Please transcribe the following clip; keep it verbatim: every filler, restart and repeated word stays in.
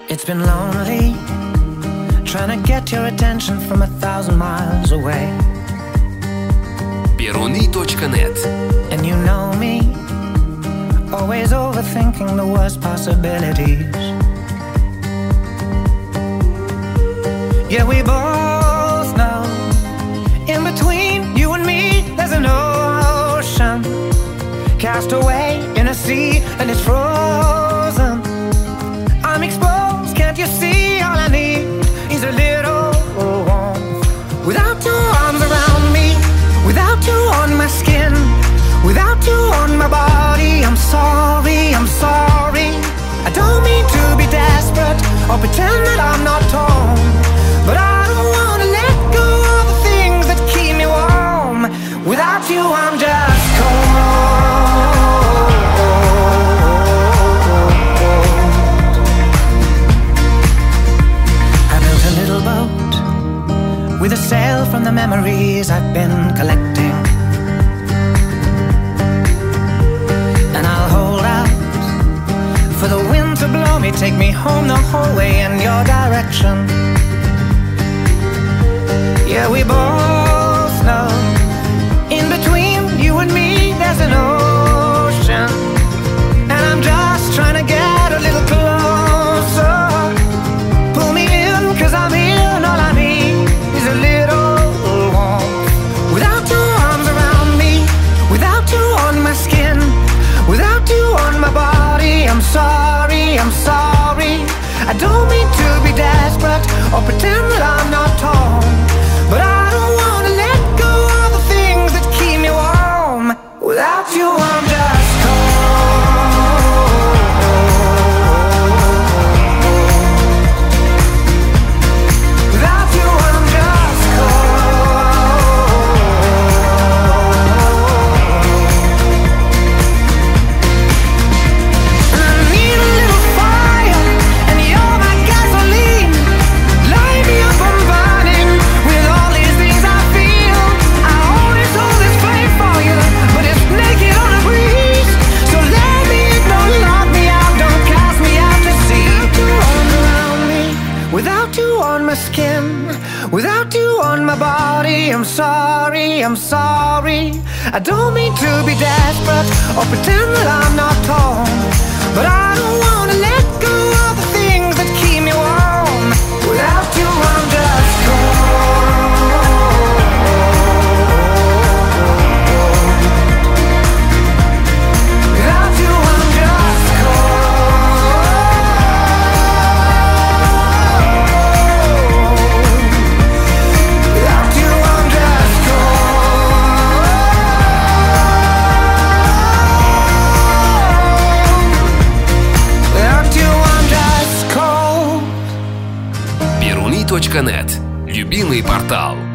It's been lonely, trying to get your attention from a thousand miles away. Перуны точка нет. And you know me, always overthinking the worst possibilities. Yeah, we both know, in between you and me there's an ocean, cast away in a sea and it's frozen. I'm exposed, can't you see? All I need is a little warmth. Without your arms around me, without you on my skin, without you on my body, I'm sorry, I'm sorry. I don't mean to be desperate or pretend that I'm not torn, but I don't wanna let go of the things that keep me warm. Without you I'm just cold. I built a little boat with a sail from the memories I've been collecting, and I'll hold out for the wind to blow me, take me home the whole way in your direction. Yeah, we both know, in between you and me there's an ocean, and I'm just trying to get a little closer. Pull me in, cause I'm in, all I need is a little warmth. Without your arms around me, without you on my skin, without you on my body, I'm sorry, I'm sorry. I don't mean to be desperate or pretend that I'm not torn, but I don't wanna let go of the things that keep me warm. Without you I'm just cold. Without you I'm just cold. And I need a little fire, and you're my gasoline. Light me up, I'm burning with all these things I feel. I always hold this flame for you, but it's naked on a breeze. So let me in, don't lock me out, don't cast me out to sea. Without you arms around me, without you on my skin, without you on my body, I'm sorry, I'm sorry. I don't mean to be desperate or pretend that I'm not torn, but I don't wanna let go of the things that keep me warm. Without you I'm just cold. Without you I'm just cold. Without you I'm just cold. Without you I'm just cold. перуны точка нет. Любимый портал.